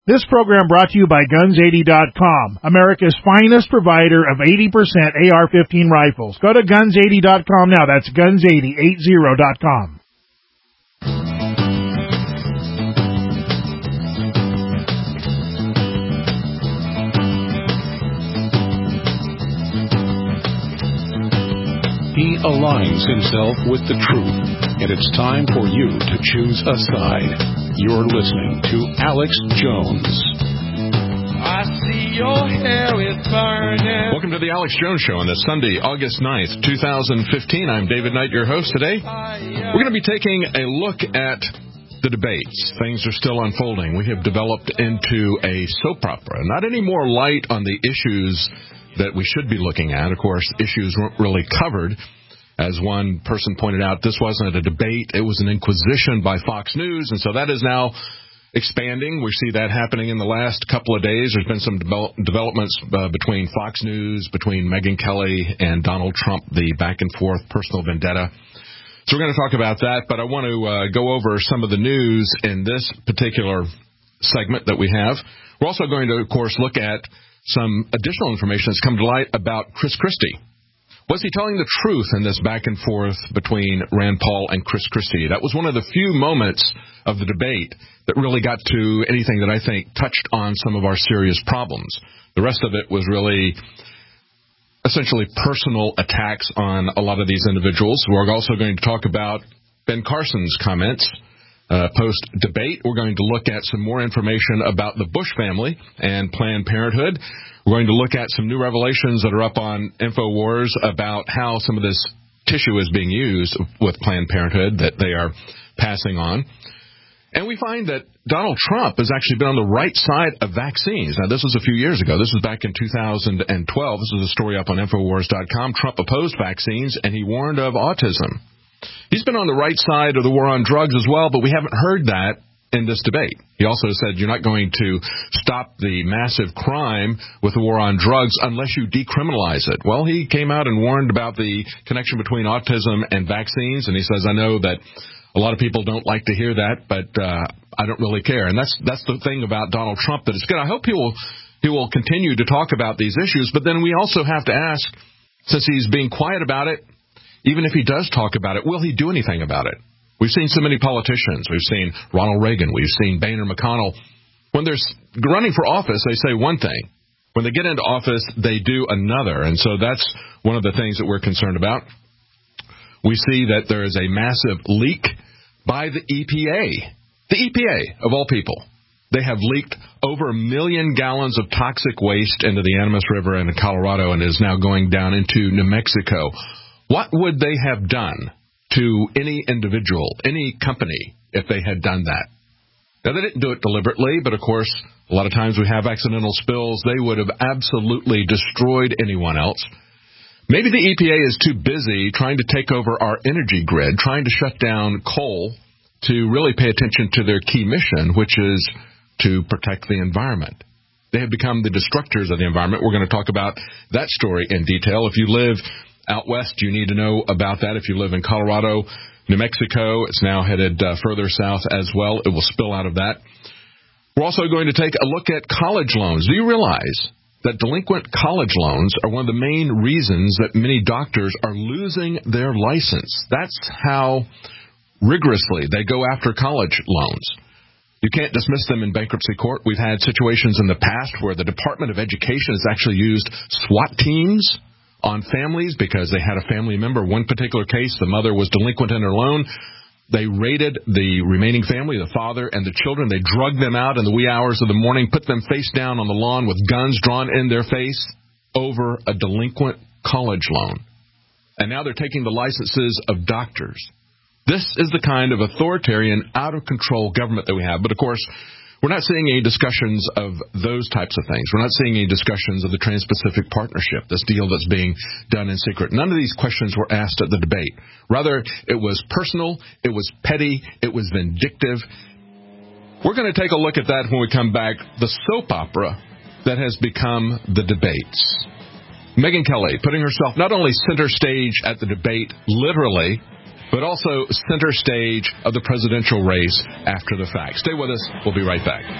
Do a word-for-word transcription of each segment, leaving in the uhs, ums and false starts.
This program brought to you by guns eighty dot com, America's finest provider of eighty percent A R fifteen rifles. Go to guns eighty dot com now. That's guns eighty dot com. He aligns himself with the truth, and it's time for you to choose a side. You're listening to Alex Jones. I see your hair is burning. Welcome to the Alex Jones Show on this Sunday, August ninth, twenty fifteen. I'm David Knight, your host today. We're going to be taking a look at the debates. Things are still unfolding. We have developed into a soap opera. Not any more light on the issues that we should be looking at. Of course, issues weren't really covered. As one person pointed out, this wasn't a debate. It was an inquisition by Fox News, and so that is now expanding. We see that happening in the last couple of days. There's been some develop, developments uh, between Fox News, between Megyn Kelly and Donald Trump, the back-and-forth personal vendetta. So we're going to talk about that, but I want to uh, go over some of the news in this particular segment that we have. We're also going to, of course, look at some additional information that's come to light about Chris Christie. Was he telling the truth in this back and forth between Rand Paul and Chris Christie? That was one of the few moments of the debate that really got to anything that I think touched on some of our serious problems. The rest of it was really essentially personal attacks on a lot of these individuals. We're also going to talk about Ben Carson's comments. Uh, post-debate, we're going to look at some more information about the Bush family and Planned Parenthood. We're going to look at some new revelations that are up on InfoWars about how some of this tissue is being used with Planned Parenthood that they are passing on. And we find that Donald Trump has actually been on the right side of vaccines. Now, this was a few years ago. This was back in two thousand twelve. This was a story up on InfoWars dot com. Trump opposed vaccines, and he warned of autism. He's been on the right side of the war on drugs as well, but we haven't heard that in this debate. He also said you're not going to stop the massive crime with the war on drugs unless you decriminalize it. Well, he came out and warned about the connection between autism and vaccines, and he says, I know that a lot of people don't like to hear that, but uh, I don't really care. And that's that's the thing about Donald Trump that is good. I hope he will, he will continue to talk about these issues, but then we also have to ask, since he's being quiet about it, even if he does talk about it, will he do anything about it? We've seen so many politicians. We've seen Ronald Reagan. We've seen Boehner McConnell. When they're running for office, they say one thing. When they get into office, they do another. And so that's one of the things that we're concerned about. We see that there is a massive leak by the E P A. The E P A, of all people. They have leaked over a million gallons of toxic waste into the Animas River in Colorado and is now going down into New Mexico. What would they have done to any individual, any company, if they had done that? Now, they didn't do it deliberately, but, of course, a lot of times we have accidental spills. They would have absolutely destroyed anyone else. Maybe the E P A is too busy trying to take over our energy grid, trying to shut down coal to really pay attention to their key mission, which is to protect the environment. They have become the destructors of the environment. We're going to talk about that story in detail. If you live out west, you need to know about that. If you live in Colorado, New Mexico, it's now headed uh, further south as well. It will spill out of that. We're also going to take a look at college loans. Do you realize that delinquent college loans are one of the main reasons that many doctors are losing their license? That's how rigorously they go after college loans. You can't dismiss them in bankruptcy court. We've had situations in the past where the Department of Education has actually used SWAT teams on families because they had a family member. One particular case, the mother was delinquent in her loan. They raided the remaining family, the father and the children. They drugged them out in the wee hours of the morning, put them face down on the lawn with guns drawn in their face over a delinquent college loan. And now they're taking the licenses of doctors. This is the kind of authoritarian, out-of-control government that we have. But, of course, we're not seeing any discussions of those types of things. We're not seeing any discussions of the Trans-Pacific Partnership, this deal that's being done in secret. None of these questions were asked at the debate. Rather, it was personal, it was petty, it was vindictive. We're going to take a look at that when we come back, the soap opera that has become the debates. Megyn Kelly putting herself not only center stage at the debate, literally, but also center stage of the presidential race after the fact. Stay with us. We'll be right back.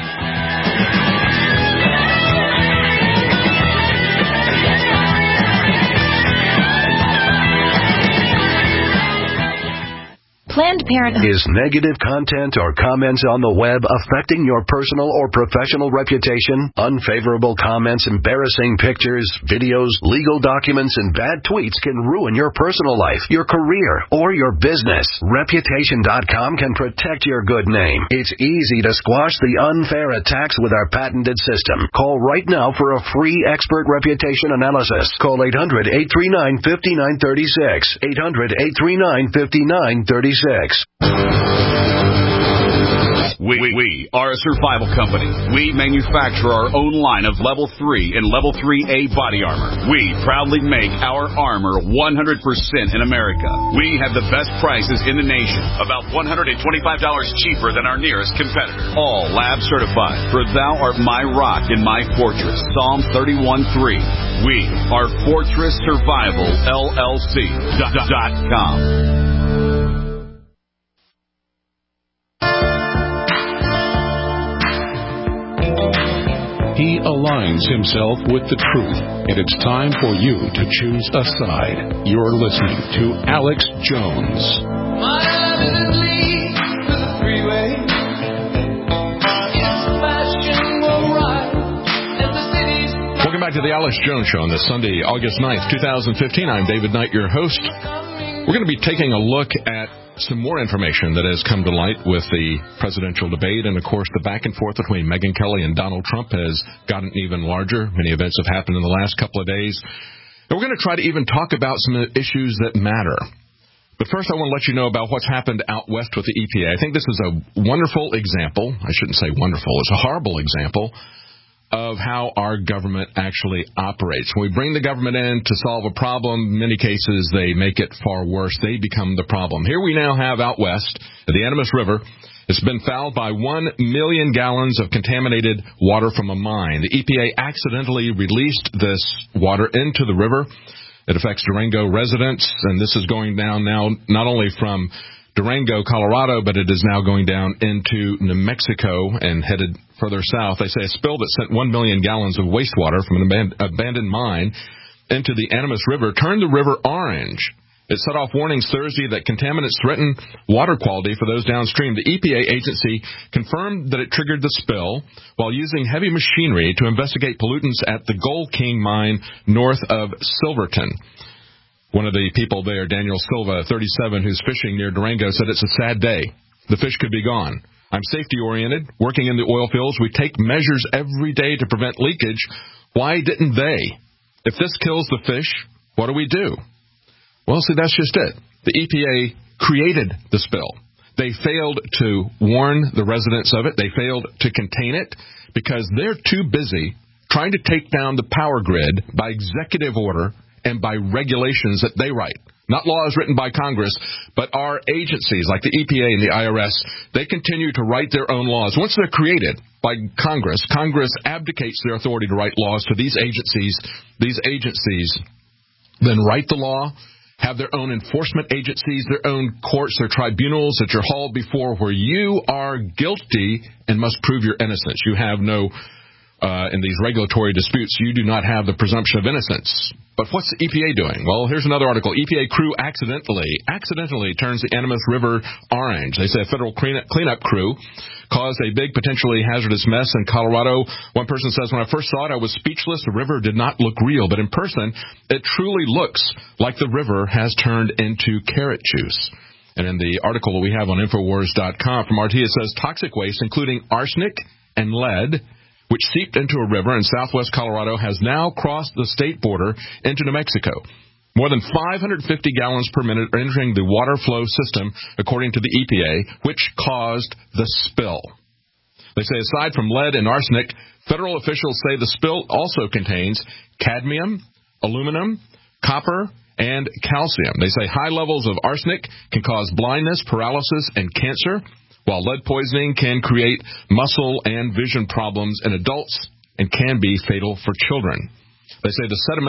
Planned Parenthood. Is negative content or comments on the web affecting your personal or professional reputation? Unfavorable comments, embarrassing pictures, videos, legal documents, and bad tweets can ruin your personal life, your career, or your business. Reputation dot com can protect your good name. It's easy to squash the unfair attacks with our patented system. Call right now for a free expert reputation analysis. Call eight hundred, eight three nine, five nine three six. eight hundred, eight three nine, five nine three six. We, we are a survival company. We manufacture our own line of Level three and Level three A body armor. We proudly make our armor one hundred percent in America. We have the best prices in the nation, about one hundred twenty-five dollars cheaper than our nearest competitor. All lab certified, for thou art my rock and my fortress. Psalm thirty-one three. We are Fortress Survival L L C dot com. He aligns himself with the truth, and it's time for you to choose a side. You're listening to Alex Jones. My love isn't lead to the freeway. It's fashionable right as the city's... Welcome back to the Alex Jones Show on this Sunday, August ninth, twenty fifteen. I'm David Knight, your host. We're going to be taking a look at some more information that has come to light with the presidential debate, and of course the back and forth between Megyn Kelly and Donald Trump has gotten even larger. Many events have happened in the last couple of days, and we're going to try to even talk about some issues that matter. But first I want to let you know about what's happened out west with the E P A. I think this is a wonderful example. I shouldn't say wonderful. It's a horrible example of how our government actually operates. When we bring the government in to solve a problem, in many cases they make it far worse. They become the problem. Here we now have out west, at the Animas River, it's been fouled by one million gallons of contaminated water from a mine. The E P A accidentally released this water into the river. It affects Durango residents, and this is going down now not only from Durango, Colorado, but it is now going down into New Mexico and headed further south. They say a spill that sent one million gallons of wastewater from an aban- abandoned mine into the Animas River turned the river orange. It set off warnings Thursday that contaminants threaten water quality for those downstream. The E P A agency confirmed that it triggered the spill while using heavy machinery to investigate pollutants at the Gold King mine north of Silverton. One of the people there, Daniel Silva, thirty-seven, who's fishing near Durango, said it's a sad day. The fish could be gone. I'm safety-oriented. Working in the oil fields, we take measures every day to prevent leakage. Why didn't they? If this kills the fish, what do we do? Well, see, that's just it. The E P A created the spill. They failed to warn the residents of it. They failed to contain it because they're too busy trying to take down the power grid by executive order and by regulations that they write. Not laws written by Congress, but our agencies like the E P A and the I R S, they continue to write their own laws. Once they're created by Congress, Congress abdicates their authority to write laws to these agencies. These agencies then write the law, have their own enforcement agencies, their own courts, their tribunals that you're hauled before where you are guilty and must prove your innocence. You have no... Uh, in these regulatory disputes, you do not have the presumption of innocence. But what's the E P A doing? Well, here's another article. E P A crew accidentally, accidentally turns the Animas River orange. They say a federal cleanup, cleanup crew caused a big, potentially hazardous mess in Colorado. One person says, when I first saw it, I was speechless. The river did not look real. But in person, it truly looks like the river has turned into carrot juice. And in the article that we have on Infowars dot com from R T, it says toxic waste, including arsenic and lead, which seeped into a river in southwest Colorado, has now crossed the state border into New Mexico. More than five hundred fifty gallons per minute are entering the water flow system, according to the E P A, which caused the spill. They say aside from lead and arsenic, federal officials say the spill also contains cadmium, aluminum, copper, and calcium. They say high levels of arsenic can cause blindness, paralysis, and cancer, while lead poisoning can create muscle and vision problems in adults and can be fatal for children. They say the sediment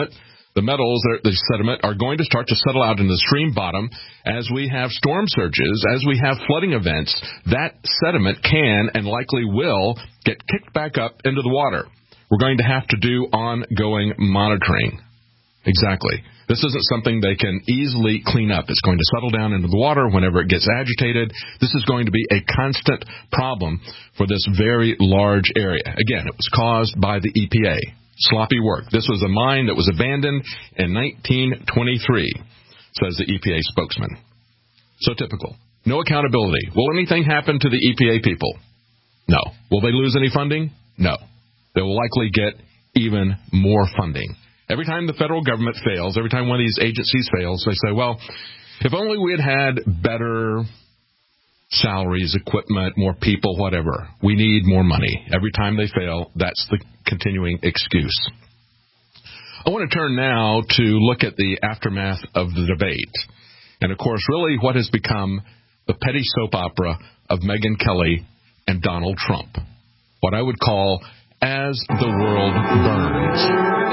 The metals, the sediment, are going to start to settle out in the stream bottom as we have storm surges, as we have flooding events. That sediment can and likely will get kicked back up into the water. We're going to have to do ongoing monitoring. Exactly. This isn't something they can easily clean up. It's going to settle down into the water whenever it gets agitated. This is going to be a constant problem for this very large area. Again, it was caused by the E P A. Sloppy work. This was a mine that was abandoned in nineteen twenty-three, says the E P A spokesman. So typical. No accountability. Will anything happen to the E P A people? No. Will they lose any funding? No. They will likely get even more funding. Every time the federal government fails, every time one of these agencies fails, they say, well, if only we had had better salaries, equipment, more people, whatever. We need more money. Every time they fail, that's the continuing excuse. I want to turn now to look at the aftermath of the debate. And, of course, really what has become the petty soap opera of Megyn Kelly and Donald Trump. What I would call As the World Burns.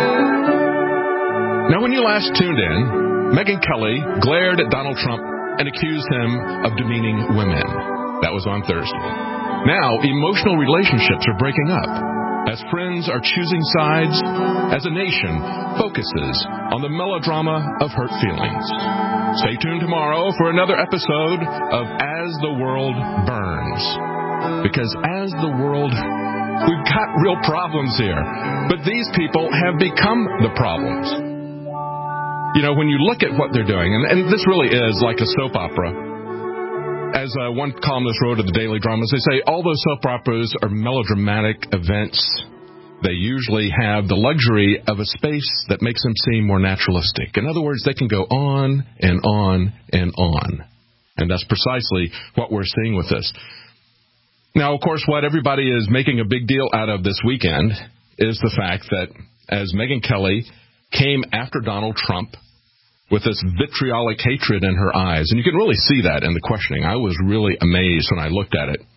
Now, when you last tuned in, Megyn Kelly glared at Donald Trump and accused him of demeaning women. That was on Thursday. Now, emotional relationships are breaking up as friends are choosing sides, as a nation focuses on the melodrama of hurt feelings. Stay tuned tomorrow for another episode of As the World Burns. Because as the world, we've got real problems here. But these people have become the problems. You know, when you look at what they're doing, and, and this really is like a soap opera. As uh, one columnist wrote of the Daily Dramas, they say all those soap operas are melodramatic events. They usually have the luxury of a space that makes them seem more naturalistic. In other words, they can go on and on and on. And that's precisely what we're seeing with this. Now, of course, what everybody is making a big deal out of this weekend is the fact that as Megyn Kelly came after Donald Trump with this vitriolic hatred in her eyes. And you can really see that in the questioning. I was really amazed when I looked at it.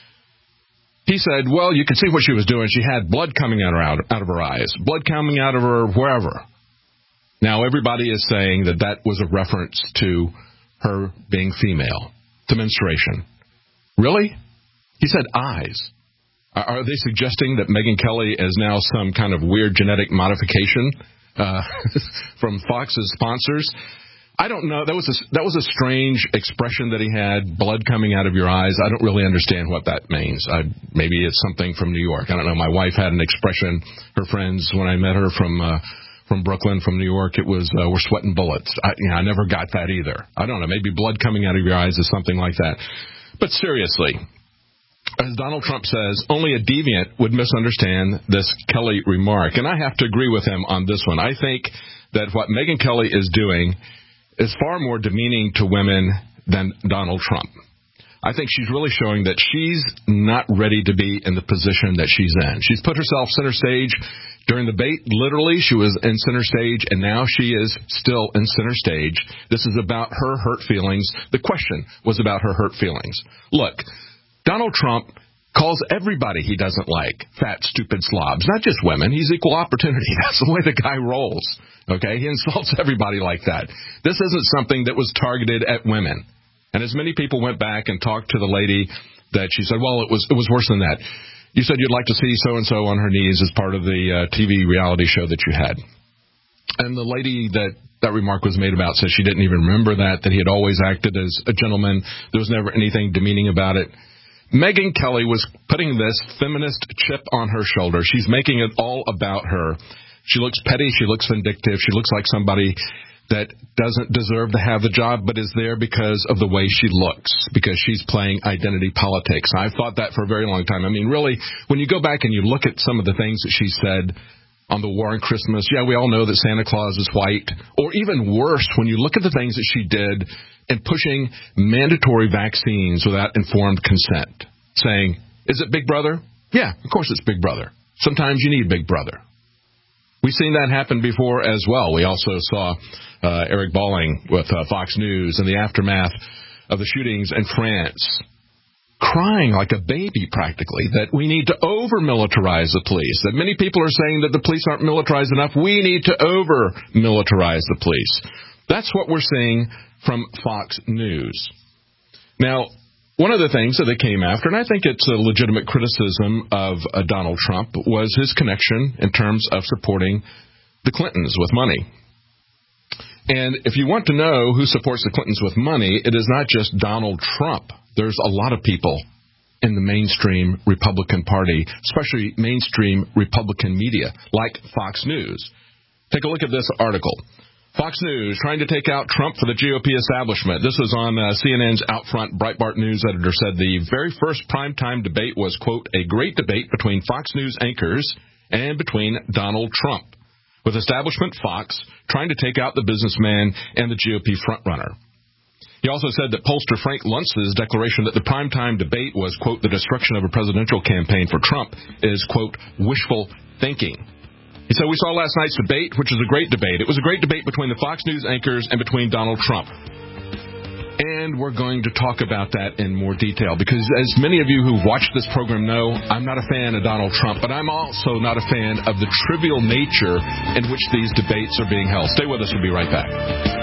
He said, well, you can see what she was doing. She had blood coming out of, her, out of her eyes, blood coming out of her wherever. Now, everybody is saying that that was a reference to her being female, to menstruation. Really? He said eyes. Are they suggesting that Megyn Kelly is now some kind of weird genetic modification Uh, from Fox's sponsors? I don't know. That was a, that was a strange expression that he had, blood coming out of your eyes. I don't really understand what that means. I, maybe it's something from New York. I don't know. My wife had an expression. Her friends, when I met her from uh, from Brooklyn, from New York, it was, uh, we're sweating bullets. I, you know, I never got that either. I don't know. Maybe blood coming out of your eyes is something like that. But seriously, as Donald Trump says, only a deviant would misunderstand this Kelly remark. And I have to agree with him on this one. I think that what Megyn Kelly is doing is far more demeaning to women than Donald Trump. I think she's really showing that she's not ready to be in the position that she's in. She's put herself center stage during the debate. Literally, she was in center stage, and now she is still in center stage. This is about her hurt feelings. The question was about her hurt feelings. Look, Donald Trump calls everybody he doesn't like fat, stupid slobs, not just women. He's equal opportunity. That's the way the guy rolls, okay? He insults everybody like that. This isn't something that was targeted at women. And as many people went back and talked to the lady that she said, well, it was it was worse than that. You said you'd like to see so-and-so on her knees as part of the uh, T V reality show that you had. And the lady that that remark was made about said she didn't even remember that, that he had always acted as a gentleman. There was never anything demeaning about it. Megyn Kelly was putting this feminist chip on her shoulder. She's making it all about her. She looks petty. She looks vindictive. She looks like somebody that doesn't deserve to have the job but is there because of the way she looks, because she's playing identity politics. I've thought that for a very long time. I mean, really, when you go back and you look at some of the things that she said on the war on Christmas, yeah, we all know that Santa Claus is white. Or even worse, when you look at the things that she did in pushing mandatory vaccines without informed consent, saying, is it Big Brother? Yeah, of course it's Big Brother. Sometimes you need Big Brother. We've seen that happen before as well. We also saw uh, Eric Bolling with uh, Fox News in the aftermath of the shootings in France, crying like a baby practically that we need to over-militarize the police, that many people are saying that the police aren't militarized enough. We need to over-militarize the police. That's what we're seeing from Fox News. Now, one of the things that they came after, and I think it's a legitimate criticism of uh, Donald Trump, was his connection in terms of supporting the Clintons with money. And if you want to know who supports the Clintons with money, it is not just Donald Trump. There's a lot of people in the mainstream Republican Party, especially mainstream Republican media, like Fox News. Take a look at this article. Fox News trying to take out Trump for the G O P establishment. This was on uh, C N N's Outfront. Breitbart News editor said the very first primetime debate was, quote, a great debate between Fox News anchors and between Donald Trump, with establishment Fox trying to take out the businessman and the G O P frontrunner. He also said that pollster Frank Luntz's declaration that the primetime debate was, quote, the destruction of a presidential campaign for Trump is, quote, wishful thinking. He said, we saw last night's debate, which was a great debate. It was a great debate between the Fox News anchors and between Donald Trump. And we're going to talk about that in more detail, because as many of you who watch this program know, I'm not a fan of Donald Trump, but I'm also not a fan of the trivial nature in which these debates are being held. Stay with us. We'll be right back.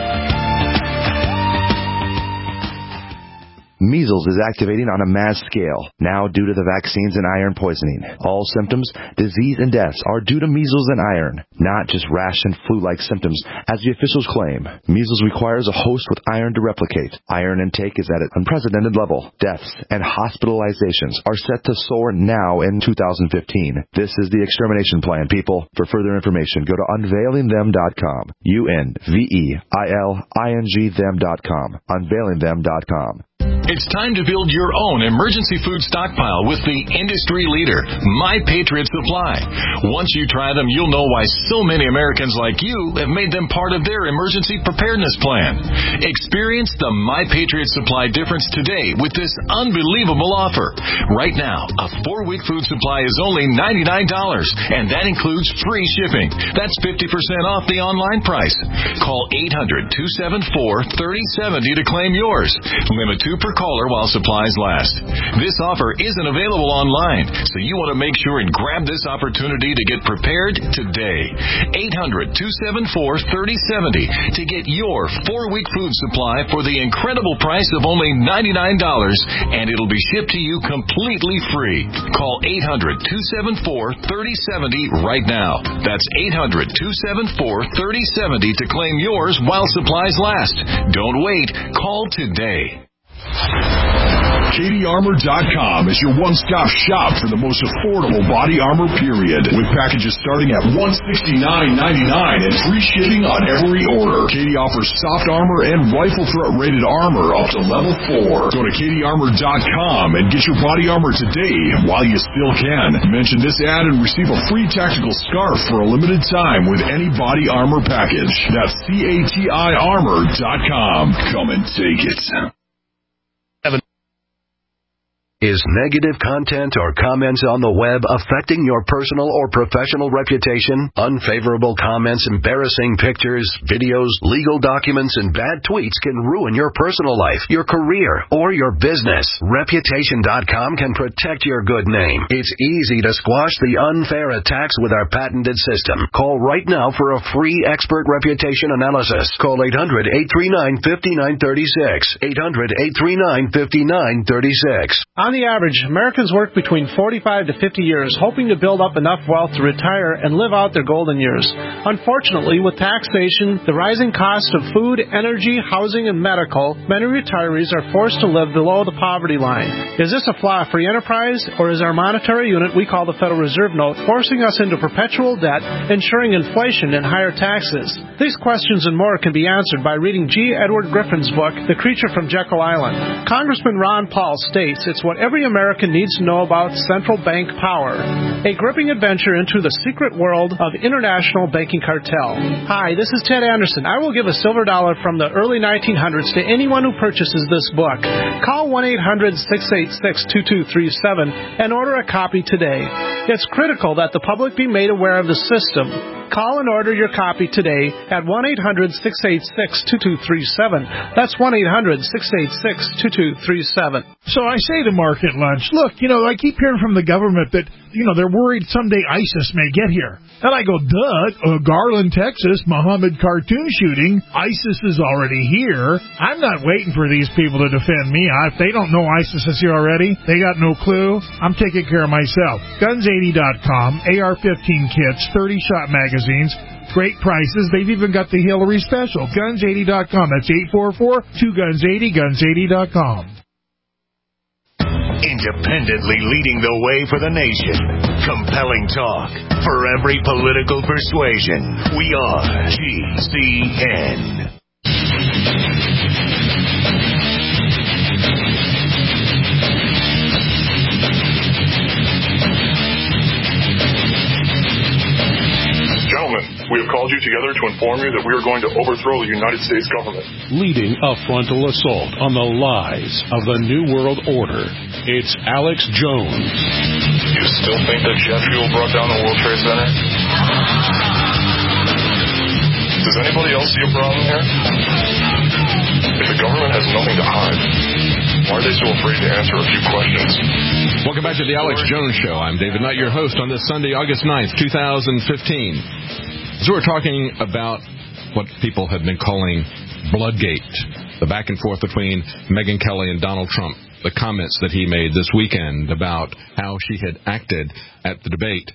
Measles is activating on a mass scale, now due to the vaccines and iron poisoning. All symptoms, disease, and deaths are due to measles and iron, not just rash and flu-like symptoms, as the officials claim. Measles requires a host with iron to replicate. Iron intake is at an unprecedented level. Deaths and hospitalizations are set to soar now in two thousand fifteen. This is the extermination plan, people. For further information, go to unveiling them dot com. U N V E I L I N G them dot com. unveiling them dot com. It's time to build your own emergency food stockpile with the industry leader, My Patriot Supply. Once you try them, you'll know why so many Americans like you have made them part of their emergency preparedness plan. Experience the My Patriot Supply difference today with this unbelievable offer. Right now, a four-week food supply is only ninety-nine dollars, and that includes free shipping. That's fifty percent off the online price. Call eight hundred, two seven four, three oh seven oh to claim yours. Limit two per caller while supplies last. This offer isn't available online, so you want to make sure and grab this opportunity to get prepared today. eight hundred, two seven four, three oh seven oh to get your four-week food supply for the incredible price of only ninety-nine dollars, and it'll be shipped to you completely free. Call eight hundred, two seven four, three oh seven oh right now. That's eight hundred, two seven four, three oh seven oh to claim yours while supplies last. Don't wait. Call today. Katie Armor dot com is your one-stop shop for the most affordable body armor, period. With packages starting at one hundred sixty-nine ninety-nine and free shipping on every order. Katie offers soft armor and rifle threat rated armor up to level four. Go to Katie Armor dot com and get your body armor today while you still can. Mention this ad and receive a free tactical scarf for a limited time with any body armor package. That's C A T I Armor dot com. Come and take it. Is negative content or comments on the web affecting your personal or professional reputation? Unfavorable comments, embarrassing pictures, videos, legal documents, and bad tweets can ruin your personal life, your career, or your business. Reputation dot com can protect your good name. It's easy to squash the unfair attacks with our patented system. Call right now for a free expert reputation analysis. Call eight hundred, eight three nine, five nine three six. eight hundred, eight three nine, five nine three six. On the average, Americans work between forty-five to fifty years, hoping to build up enough wealth to retire and live out their golden years. Unfortunately, with taxation, the rising cost of food, energy, housing, and medical, many retirees are forced to live below the poverty line. Is this a flaw free enterprise, or is our monetary unit we call the Federal Reserve Note forcing us into perpetual debt, ensuring inflation and higher taxes? These questions and more can be answered by reading G. Edward Griffin's book, The Creature from Jekyll Island. Congressman Ron Paul states it's what every American needs to know about central bank power. A gripping adventure into the secret world of international banking cartel. Hi, this is Ted Anderson. I will give a silver dollar from the early nineteen hundreds to anyone who purchases this book. Call one eight hundred, six eight six, two two three seven and order a copy today. It's critical that the public be made aware of the system. Call and order your copy today at one eight hundred six eight six two two three seven. That's one eight hundred six eight six two two three seven. So I say to Mark at lunch, look, you know, I keep hearing from the government that, you know, they're worried someday ISIS may get here. And I go, duh, uh, Garland, Texas, Muhammad cartoon shooting, ISIS is already here. I'm not waiting for these people to defend me. If they don't know ISIS is here already, they got no clue. I'm taking care of myself. guns eighty dot com, A R fifteen kits, thirty-shot magazines, great prices. They've even got the Hillary special. guns eighty dot com. That's eight four four, two guns eighty, guns eighty dot com. Independently leading the way for the nation. Compelling talk for every political persuasion. We are G C N. Gentlemen, we have called you together to inform you that we are going to overthrow the United States government. Leading a frontal assault on the lies of the New World Order, it's Alex Jones. You still think that jet fuel brought down the World Trade Center? Does anybody else see a problem here? If the government has nothing to hide, why are they so afraid to answer a few questions? Welcome back to the Alex Jones Show. I'm David Knight, your host on this Sunday, August ninth, twenty fifteen. So we're talking about what people have been calling Bloodgate, the back and forth between Megyn Kelly and Donald Trump, the comments that he made this weekend about how she had acted at the debate.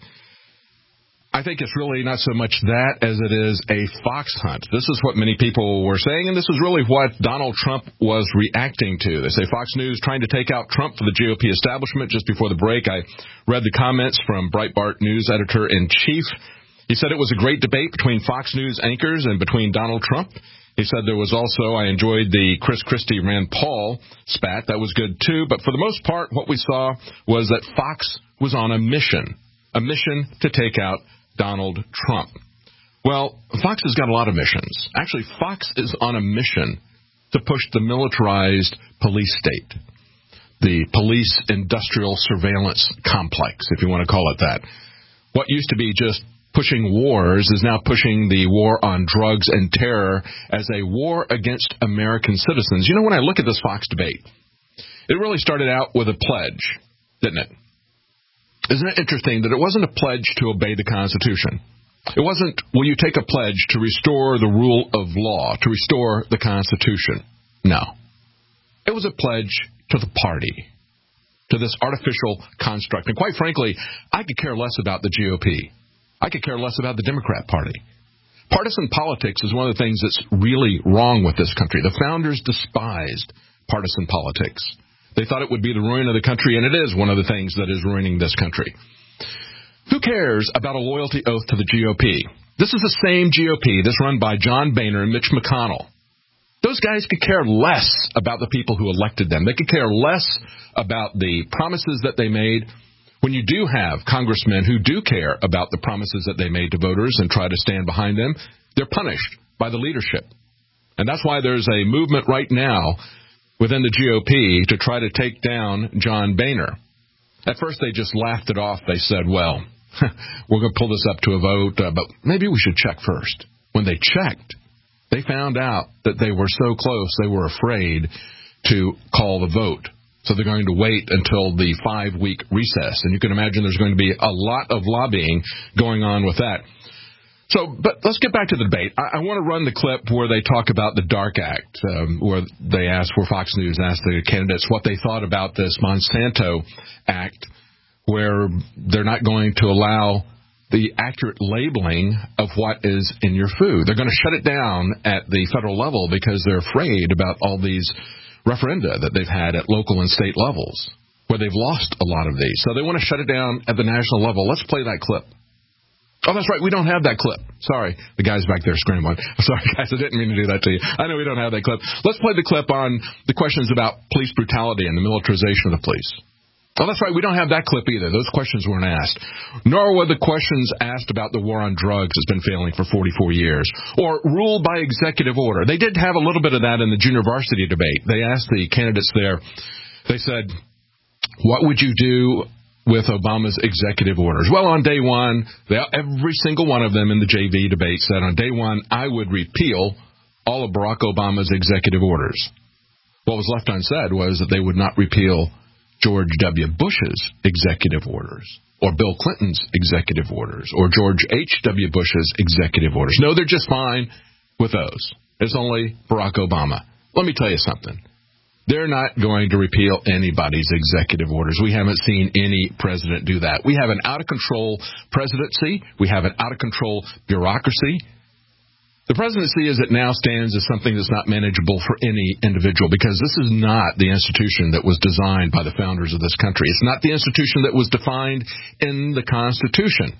I think it's really not so much that as it is a fox hunt. This is what many people were saying, and this is really what Donald Trump was reacting to. They say Fox News trying to take out Trump for the G O P establishment. Just before the break, I read the comments from Breitbart News editor-in-chief. He said it was a great debate between Fox News anchors and between Donald Trump. He said there was also, I enjoyed the Chris Christie Rand Paul spat. That was good, too. But for the most part, what we saw was that Fox was on a mission, a mission to take out Donald Trump. Well, Fox has got a lot of missions. Actually, Fox is on a mission to push the militarized police state, the police industrial surveillance complex, if you want to call it that. What used to be just pushing wars is now pushing the war on drugs and terror as a war against American citizens. You know, when I look at this Fox debate, it really started out with a pledge, didn't it? Isn't it interesting that it wasn't a pledge to obey the Constitution? It wasn't, will you take a pledge to restore the rule of law, to restore the Constitution? No. It was a pledge to the party, to this artificial construct. And quite frankly, I could care less about the G O P. I could care less about the Democrat Party. Partisan politics is one of the things that's really wrong with this country. The founders despised partisan politics. They thought it would be the ruin of the country, and it is one of the things that is ruining this country. Who cares about a loyalty oath to the G O P? This is the same G O P that's run by John Boehner and Mitch McConnell. Those guys could care less about the people who elected them. They could care less about the promises that they made. When you do have congressmen who do care about the promises that they made to voters and try to stand behind them, they're punished by the leadership. And that's why there's a movement right now within the G O P to try to take down John Boehner. At first, they just laughed it off. They said, well, we're going to pull this up to a vote, uh, but maybe we should check first. When they checked, they found out that they were so close, they were afraid to call the vote. So they're going to wait until the five-week recess. And you can imagine there's going to be a lot of lobbying going on with that. So, but let's get back to the debate. I, I want to run the clip where they talk about the DARK Act, um, where they asked, where Fox News asked the candidates what they thought about this Monsanto Act, where they're not going to allow the accurate labeling of what is in your food. They're going to shut it down at the federal level because they're afraid about all these referenda that they've had at local and state levels, where they've lost a lot of these. So they want to shut it down at the national level. Let's play that clip. Oh, that's right. We don't have that clip. Sorry. The guy's back there scrambling. Sorry, guys. I didn't mean to do that to you. I know we don't have that clip. Let's play the clip on the questions about police brutality and the militarization of the police. Oh, that's right. We don't have that clip either. Those questions weren't asked. Nor were the questions asked about the war on drugs that's been failing for forty-four years. Or rule by executive order. They did have a little bit of that in the junior varsity debate. They asked the candidates there, they said, what would you do with Obama's executive orders? Well, on day one, they, every single one of them in the J V debate said on day one, I would repeal all of Barack Obama's executive orders. What was left unsaid was that they would not repeal George W. Bush's executive orders, or Bill Clinton's executive orders, or George H W. Bush's executive orders. No, they're just fine with those. It's only Barack Obama. Let me tell you something. They're not going to repeal anybody's executive orders. We haven't seen any president do that. We have an out-of-control presidency. We have an out-of-control bureaucracy. The presidency, as it now stands, is something that's not manageable for any individual, because this is not the institution that was designed by the founders of this country. It's not the institution that was defined in the Constitution.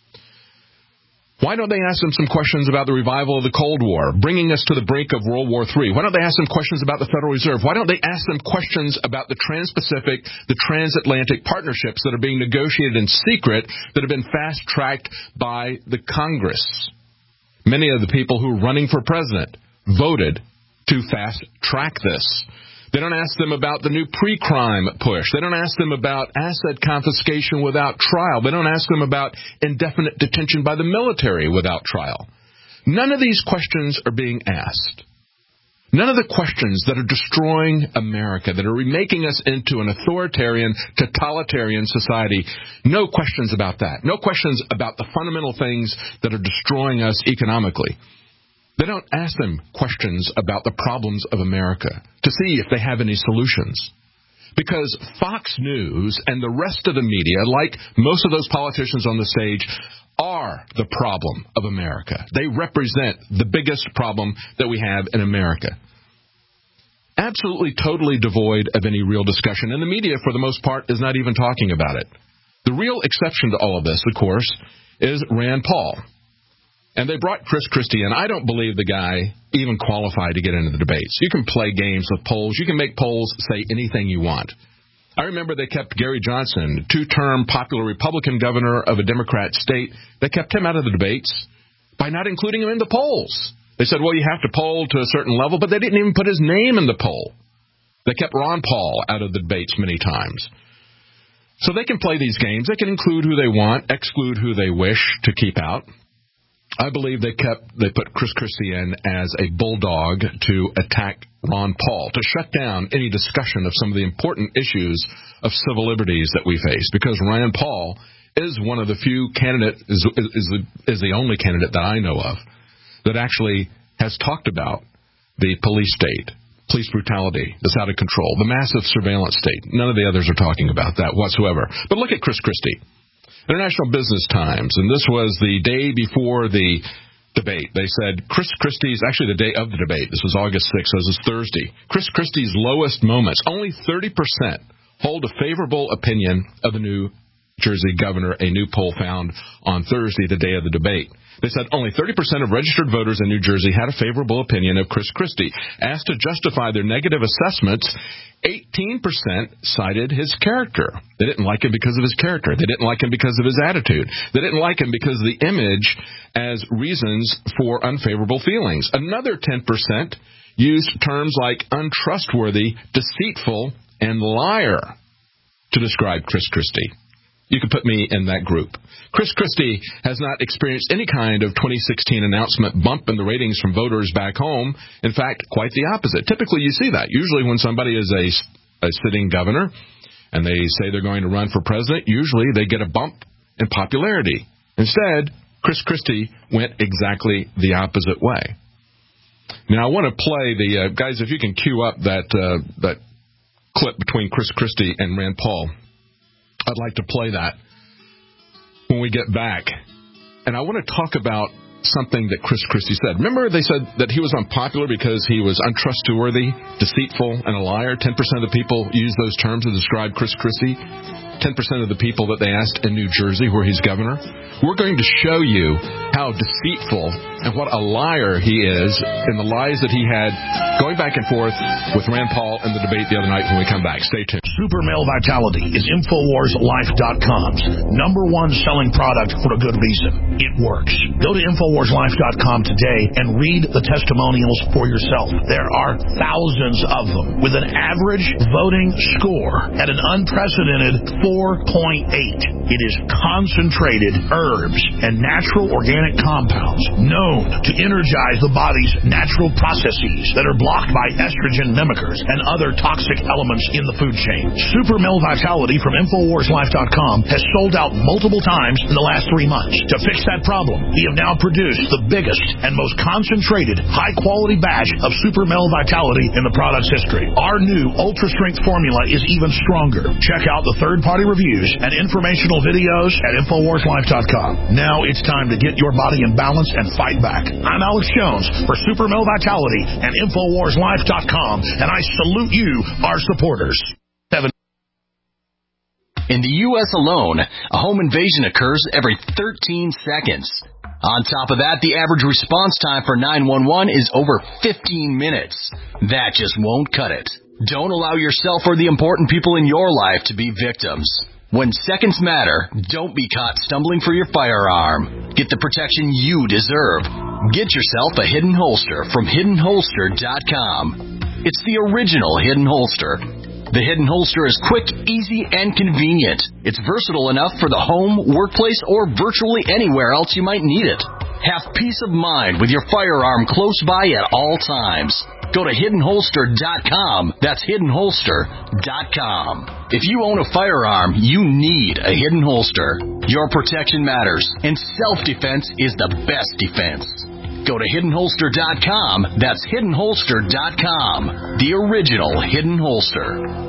Why don't they ask them some questions about the revival of the Cold War, bringing us to the brink of World War Three? Why don't they ask them questions about the Federal Reserve? Why don't they ask them questions about the Trans-Pacific, the transatlantic partnerships that are being negotiated in secret, that have been fast-tracked by the Congress? Many of the people who are running for president voted to fast-track this. They don't ask them about the new pre-crime push. They don't ask them about asset confiscation without trial. They don't ask them about indefinite detention by the military without trial. None of these questions are being asked. None of the questions that are destroying America, that are remaking us into an authoritarian, totalitarian society. No questions about that. No questions about the fundamental things that are destroying us economically. They don't ask them questions about the problems of America to see if they have any solutions. Because Fox News and the rest of the media, like most of those politicians on the stage, are the problem of America. They represent the biggest problem that we have in America. Absolutely, totally devoid of any real discussion. And the media, for the most part, is not even talking about it. The real exception to all of this, of course, is Rand Paul. And they brought Chris Christie in. I don't believe the guy even qualified to get into the debates. You can play games with polls. You can make polls say anything you want. I remember they kept Gary Johnson, two-term popular Republican governor of a Democrat state. They kept him out of the debates by not including him in the polls. They said, well, you have to poll to a certain level, but they didn't even put his name in the poll. They kept Ron Paul out of the debates many times. So they can play these games. They can include who they want, exclude who they wish to keep out. I believe they kept they put Chris Christie in as a bulldog to attack Ron Paul, to shut down any discussion of some of the important issues of civil liberties that we face, because Rand Paul is one of the few candidates, is, is, the, is the only candidate that I know of that actually has talked about the police state, police brutality that's out of control, the massive surveillance state. None of the others are talking about that whatsoever. But look at Chris Christie. International Business Times, and this was the day before the debate. They said Chris Christie's, actually the day of the debate, this was August sixth, this is Thursday, Chris Christie's lowest moments, only thirty percent hold a favorable opinion of the New Jersey governor, a new poll found on Thursday, the day of the debate. They said only thirty percent of registered voters in New Jersey had a favorable opinion of Chris Christie. Asked to justify their negative assessments, eighteen percent cited his character. They didn't like him because of his character. They didn't like him because of his attitude. They didn't like him because of the image as reasons for unfavorable feelings. Another ten percent used terms like untrustworthy, deceitful, and liar to describe Chris Christie. You could put me in that group. Chris Christie has not experienced any kind of twenty sixteen announcement bump in the ratings from voters back home. In fact, quite the opposite. Typically, you see that. Usually when somebody is a, a sitting governor and they say they're going to run for president, usually they get a bump in popularity. Instead, Chris Christie went exactly the opposite way. Now, I want to play the, uh, guys, if you can cue up that, uh, that clip between Chris Christie and Rand Paul. I'd like to play that when we get back. And I want to talk about something that Chris Christie said. Remember they said that he was unpopular because he was untrustworthy, deceitful, and a liar? ten percent of the people used those terms to describe Chris Christie. ten percent of the people that they asked in New Jersey, where he's governor. We're going to show you how deceitful and what a liar he is in the lies that he had going back and forth with Rand Paul in the debate the other night when we come back. Stay tuned. Super Male Vitality is Infowars Life dot com's number one selling product for a good reason. It works. Go to Infowars Life dot com today and read the testimonials for yourself. There are thousands of them with an average voting score at an unprecedented four point eight. It is concentrated herbs and natural organic compounds known to energize the body's natural processes that are blocked by estrogen mimickers and other toxic elements in the food chain. Super Male Vitality from Infowars Life dot com has sold out multiple times in the last three months. To fix that problem, we have now produced the biggest and most concentrated, high-quality batch of Super Male Vitality in the product's history. Our new Ultra Strength formula is even stronger. Check out the third-party reviews and informational videos at Infowars Life dot com. Now it's time to get your body in balance and fight back. I'm Alex Jones for Super Male Vitality and Infowars Life dot com, and I salute you, our supporters. Seven. In the U S alone, a home invasion occurs every thirteen seconds. On top of that, the average response time for nine one one is over fifteen minutes. That just won't cut it. Don't allow yourself or the important people in your life to be victims. When seconds matter, don't be caught stumbling for your firearm. Get the protection you deserve. Get yourself a Hidden Holster from Hidden Holster dot com. It's the original Hidden Holster. The Hidden Holster is quick, easy, and convenient. It's versatile enough for the home, workplace, or virtually anywhere else you might need it. Have peace of mind with your firearm close by at all times. Go to Hidden Holster dot com. That's Hidden Holster dot com. If you own a firearm, you need a Hidden Holster. Your protection matters, and self-defense is the best defense. Go to Hidden Holster dot com. That's Hidden Holster dot com. The original Hidden Holster.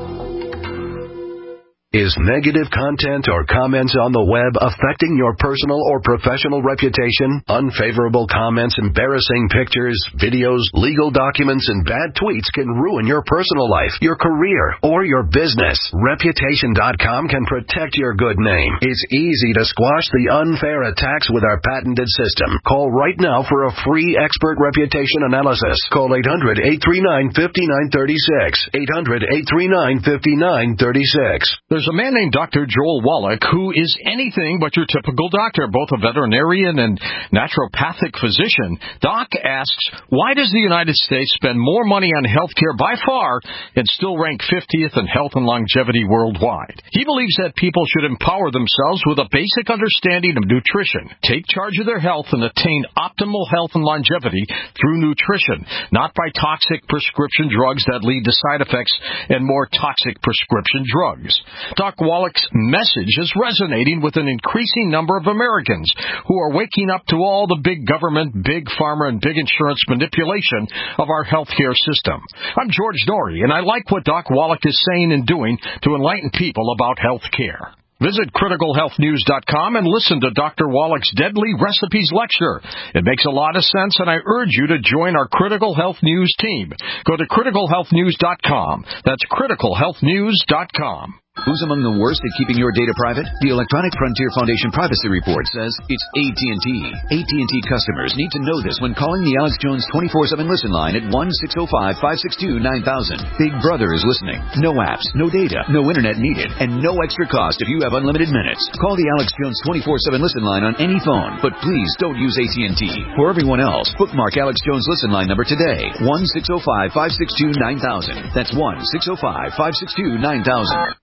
Is negative content or comments on the web affecting your personal or professional reputation? Unfavorable comments, embarrassing pictures, videos, legal documents, and bad tweets can ruin your personal life, your career, or your business. Reputation dot com can protect your good name. It's easy to squash the unfair attacks with our patented system. Call right now for a free expert reputation analysis. Call eight hundred, eight three nine, five nine three six. eight hundred, eight three nine, five nine three six. There's a man named Doctor Joel Wallach who is anything but your typical doctor, both a veterinarian and naturopathic physician. Doc asks, why does the United States spend more money on health care by far and still rank fiftieth in health and longevity worldwide? He believes that people should empower themselves with a basic understanding of nutrition, take charge of their health, and attain optimal health and longevity through nutrition, not by toxic prescription drugs that lead to side effects and more toxic prescription drugs. Doc Wallach's message is resonating with an increasing number of Americans who are waking up to all the big government, big pharma, and big insurance manipulation of our healthcare system. I'm George Norrie, and I like what Doc Wallach is saying and doing to enlighten people about health care. Visit critical health news dot com and listen to Doctor Wallach's Deadly Recipes lecture. It makes a lot of sense, and I urge you to join our Critical Health News team. Go to critical health news dot com. That's critical health news dot com. Who's among the worst at keeping your data private? The Electronic Frontier Foundation Privacy Report says it's A T and T. A T and T customers need to know this when calling the Alex Jones twenty-four seven listen line at one six zero five, five six two, nine thousand. Big Brother is listening. No apps, no data, no internet needed, and no extra cost if you have unlimited minutes. Call the Alex Jones twenty-four seven listen line on any phone, but please don't use A T and T. For everyone else, bookmark Alex Jones listen line number today, one six zero five, five six two, nine thousand. That's one six zero five, five six two, nine thousand.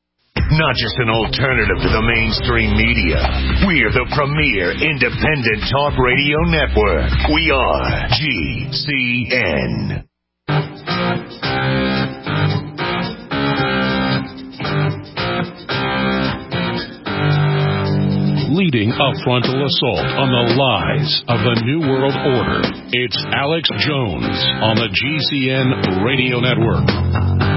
Not just an alternative to the mainstream media. We're the premier independent talk radio network. We are G C N. Leading a frontal assault on the lies of the New World Order. It's Alex Jones on the G C N Radio Network.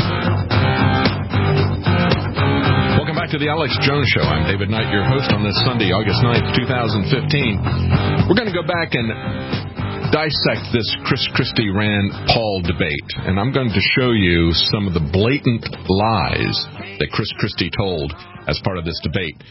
To the Alex Jones Show. I'm David Knight, your host on this Sunday, August ninth, twenty fifteen. We're going to go back and dissect this Chris Christie-Rand Paul debate, and I'm going to show you some of the blatant lies that Chris Christie told as part of this debate.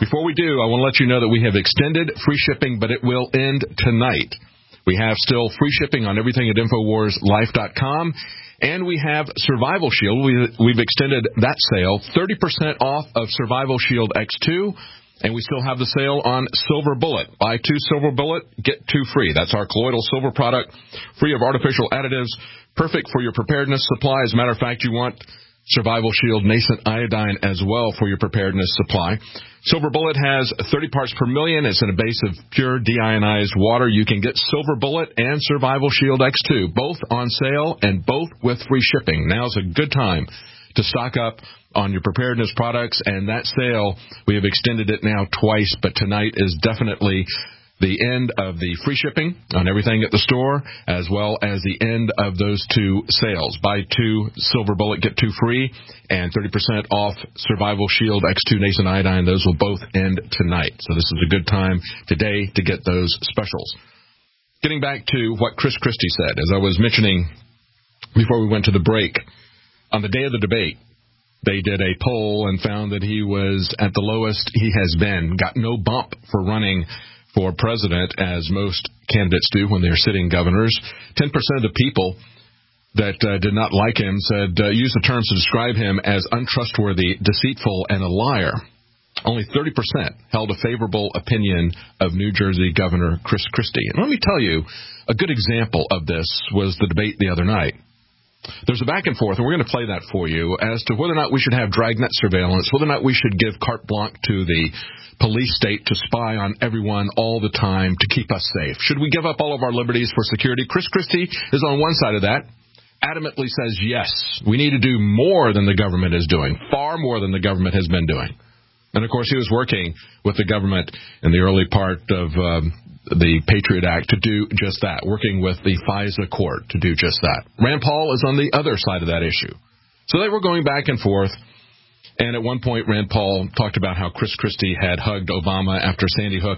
Before we do, I want to let you know that we have extended free shipping, but it will end tonight. We have still free shipping on everything at Infowars Life dot com, and we have Survival Shield. We, we've extended that sale, thirty percent off of Survival Shield X two, and we still have the sale on Silver Bullet. Buy two Silver Bullet, get two free. That's our colloidal silver product, free of artificial additives, perfect for your preparedness supply. As a matter of fact, you want Survival Shield Nascent Iodine as well for your preparedness supply. Silver Bullet has thirty parts per million. It's in a base of pure deionized water. You can get Silver Bullet and Survival Shield X two, both on sale and both with free shipping. Now's a good time to stock up on your preparedness products, and that sale, we have extended it now twice, but tonight is definitely the end of the free shipping on everything at the store, as well as the end of those two sales. Buy two Silver Bullet, get two free, and thirty percent off Survival Shield X two Nascent Iodine. Those will both end tonight. So this is a good time today to get those specials. Getting back to what Chris Christie said, as I was mentioning before we went to the break, on the day of the debate, they did a poll and found that he was at the lowest he has been, got no bump for running for president, as most candidates do when they're sitting governors. ten percent of the people that uh, did not like him said, uh, used the terms to describe him as untrustworthy, deceitful, and a liar. Only thirty percent held a favorable opinion of New Jersey Governor Chris Christie. And let me tell you, a good example of this was the debate the other night. There's a back and forth, and we're going to play that for you, as to whether or not we should have dragnet surveillance, whether or not we should give carte blanche to the police state to spy on everyone all the time to keep us safe. Should we give up all of our liberties for security? Chris Christie is on one side of that, adamantly says yes, we need to do more than the government is doing, far more than the government has been doing. And, of course, he was working with the government in the early part of um, the Patriot Act to do just that, working with the FISA court to do just that. Rand Paul is on the other side of that issue. So they were going back and forth, and at one point Rand Paul talked about how Chris Christie had hugged Obama after Sandy Hook,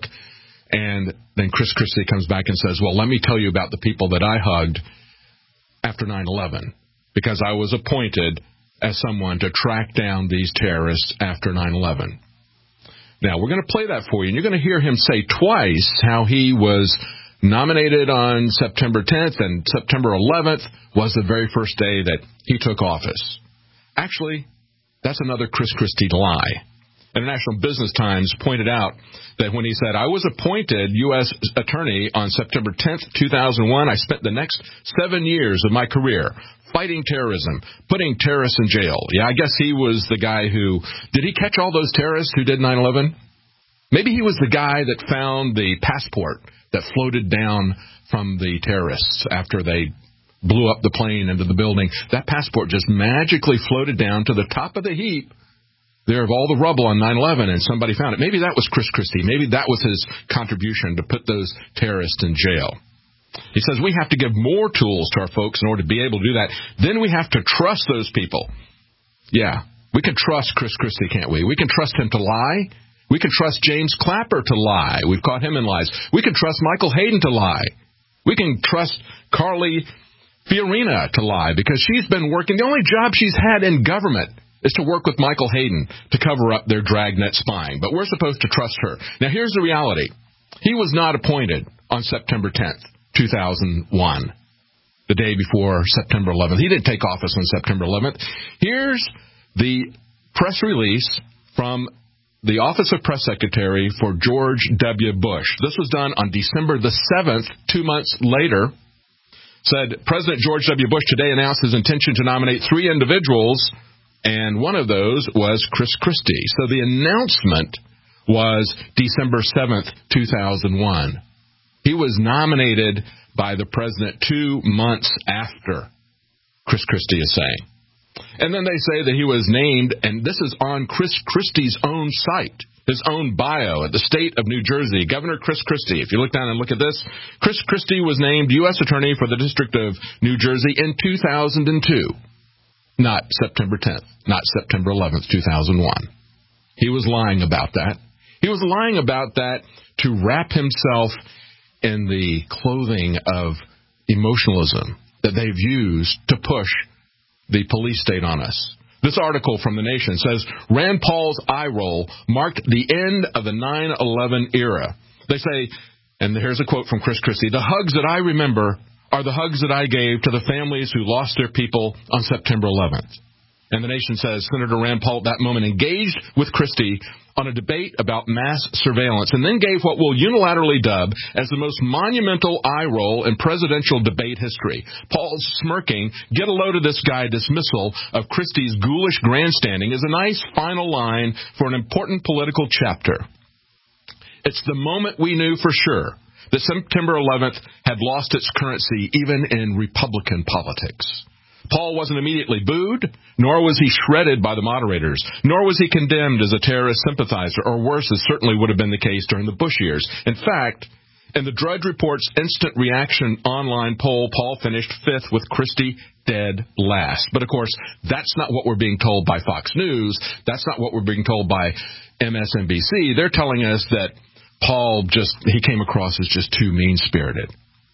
and then Chris Christie comes back and says, well, let me tell you about the people that I hugged after nine eleven, because I was appointed as someone to track down these terrorists after nine eleven. Now, we're going to play that for you, and you're going to hear him say twice how he was nominated on September tenth, and September eleventh was the very first day that he took office. Actually, that's another Chris Christie lie. International Business Times pointed out that when he said, I was appointed U S attorney on September tenth, two thousand one, I spent the next seven years of my career fighting terrorism, putting terrorists in jail. Yeah, I guess he was the guy who, did he catch all those terrorists who did nine eleven? Maybe he was the guy that found the passport that floated down from the terrorists after they blew up the plane into the building. That passport just magically floated down to the top of the heap there of all the rubble on nine eleven, and somebody found it. Maybe that was Chris Christie. Maybe that was his contribution to put those terrorists in jail. He says we have to give more tools to our folks in order to be able to do that. Then we have to trust those people. Yeah, we can trust Chris Christie, can't we? We can trust him to lie. We can trust James Clapper to lie. We've caught him in lies. We can trust Michael Hayden to lie. We can trust Carly Fiorina to lie because she's been working. The only job she's had in government is to work with Michael Hayden to cover up their dragnet spying. But we're supposed to trust her. Now, here's the reality. He was not appointed on September tenth, two thousand one, the day before September eleventh. He didn't take office on September eleventh. Here's the press release from the Office of Press Secretary for George W. Bush. This was done on December the seventh, two months later. Said, President George W. Bush today announced his intention to nominate three individuals, and one of those was Chris Christie. So the announcement was December seventh, two thousand one. He was nominated by the president two months after, Chris Christie is saying. And then they say that he was named, and this is on Chris Christie's own site, his own bio at the state of New Jersey. Governor Chris Christie, if you look down and look at this, Chris Christie was named U S Attorney for the District of New Jersey in two thousand two. Not September tenth, not September eleventh, two thousand one. He was lying about that. He was lying about that to wrap himself in the clothing of emotionalism that they've used to push the police state on us. This article from The Nation says Rand Paul's eye roll marked the end of the nine eleven era. They say, and here's a quote from Chris Christie, "The hugs that I remember are the hugs that I gave to the families who lost their people on September eleventh. And The Nation says Senator Rand Paul at that moment engaged with Christie on a debate about mass surveillance and then gave what we'll unilaterally dub as the most monumental eye roll in presidential debate history. Paul's smirking, get a load of this guy dismissal of Christie's ghoulish grandstanding is a nice final line for an important political chapter. It's the moment we knew for sure that September eleventh had lost its currency even in Republican politics. Paul wasn't immediately booed, nor was he shredded by the moderators, nor was he condemned as a terrorist sympathizer, or worse, as certainly would have been the case during the Bush years. In fact, in the Drudge Report's instant reaction online poll, Paul finished fifth with Christie dead last. But, of course, that's not what we're being told by Fox News. That's not what we're being told by M S N B C. They're telling us that Paul just, he came across as just too mean-spirited.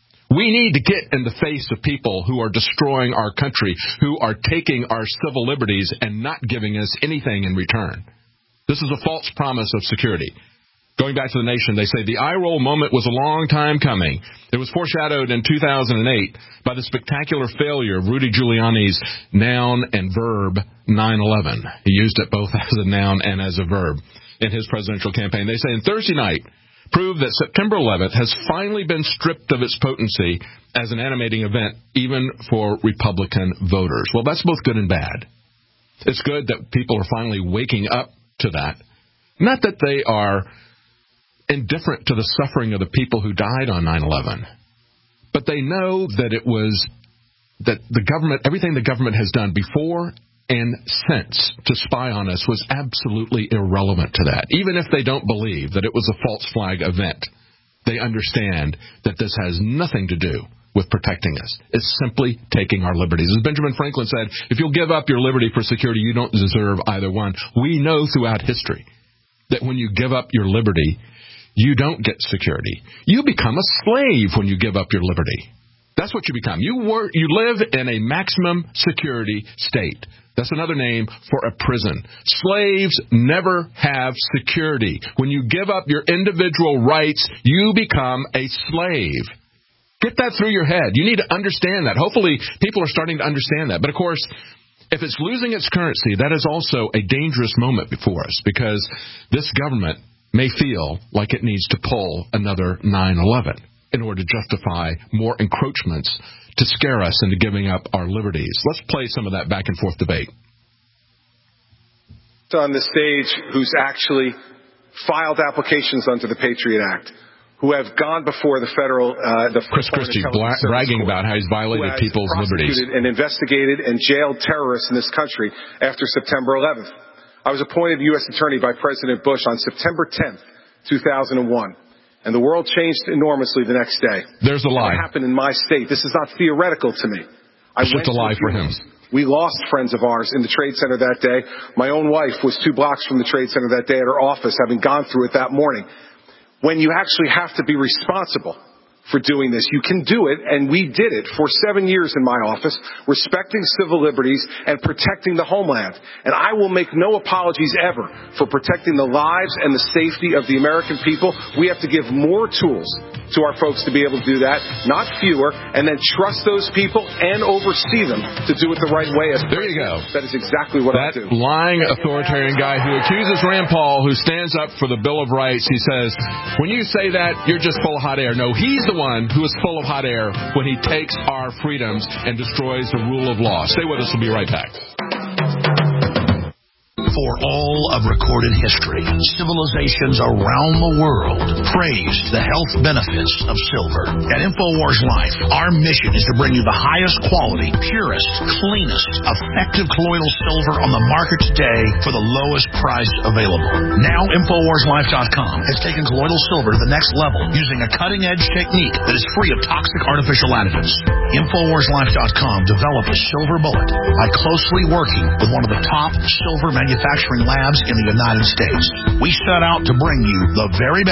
We need to get in the face of people who are destroying our country, who are taking our civil liberties and not giving us anything in return. This is a false promise of security. Going back to The Nation, they say the eye roll moment was a long time coming. It was foreshadowed in two thousand eight by the spectacular failure of Rudy Giuliani's noun and verb nine eleven. He used it both as a noun and as a verb in his presidential campaign. They say, in Thursday night, proved that September eleventh has finally been stripped of its potency as an animating event, even for Republican voters. Well, that's both good and bad. It's good that people are finally waking up to that. Not that they are indifferent to the suffering of the people who died on nine eleven, but they know that it was that the government, everything the government has done before and since to spy on us was absolutely irrelevant to that. Even if they don't believe that it was a false flag event, they understand that this has nothing to do with protecting us. It's simply taking our liberties. As Benjamin Franklin said, if you'll give up your liberty for security, you don't deserve either one. We know throughout history that when you give up your liberty, you don't get security. You become a slave when you give up your liberty. That's what you become. You work, you live in a maximum security state. That's another name for a prison. Slaves never have security. When you give up your individual rights, you become a slave. Get that through your head. You need to understand that. Hopefully, people are starting to understand that. But, of course, if it's losing its currency, that is also a dangerous moment before us because this government may feel like it needs to pull another nine eleven in order to justify more encroachments to scare us into giving up our liberties. Let's play some of that back and forth debate. On the stage who's actually filed applications under the Patriot Act, who have gone before the federal, uh, the Chris Christie bla- bragging about how he's violated people's liberties. And investigated and jailed terrorists in this country after September eleventh. I was appointed U S Attorney by President Bush on September tenth, two thousand one. And the world changed enormously the next day. There's a lie. It happened in my state. This is not theoretical to me. I it's just a lie for him. We lost friends of ours in the Trade Center that day. My own wife was two blocks from the Trade Center that day at her office, having gone through it that morning. When you actually have to be responsible for doing this, you can do it, and we did it for seven years in my office, respecting civil liberties and protecting the homeland. And I will make no apologies ever for protecting the lives and the safety of the American people. We have to give more tools to our folks to be able to do that, not fewer, and then trust those people and oversee them to do it the right way. As there you go. That is exactly what I do. That lying authoritarian guy who accuses Rand Paul, who stands up for the Bill of Rights, he says, when you say that, you're just full of hot air. No, he's the one who is full of hot air when he takes our freedoms and destroys the rule of law. Stay with us. We'll be right back. For all of recorded history, civilizations around the world praised the health benefits of silver. At InfoWars Life, our mission is to bring you the highest quality, purest, cleanest, effective colloidal silver on the market today for the lowest price available. Now, InfoWars Life dot com has taken colloidal silver to the next level using a cutting-edge technique that is free of toxic artificial additives. InfoWars Life dot com developed a silver bullet by closely working with one of the top silver manufacturers manufacturing labs in the United States. We set out to bring you the very best